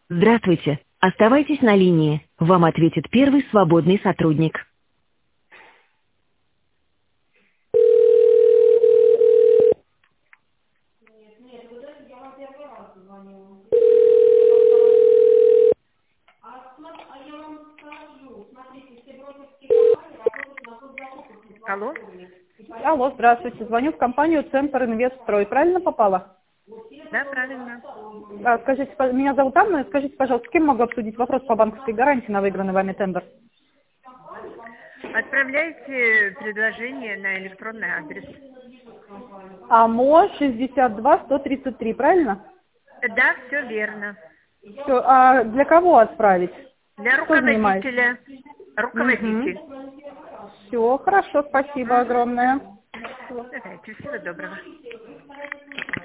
Здравствуйте. Оставайтесь на линии. Вам ответит первый свободный сотрудник. Алло? Алло, здравствуйте. Звоню в компанию «Центр Инвестстрой». Правильно попала? Да, правильно. Скажите, меня зовут Анна. Скажите, пожалуйста, с кем могу обсудить вопрос по банковской гарантии на выигранный вами тендер? Отправляйте предложение на электронный адрес. АМО 62133, правильно? Да, все верно. Все. А для кого отправить? Для Кто занимается? руководителя. Руководитель. Все, хорошо, спасибо огромное. Давайте, всего доброго.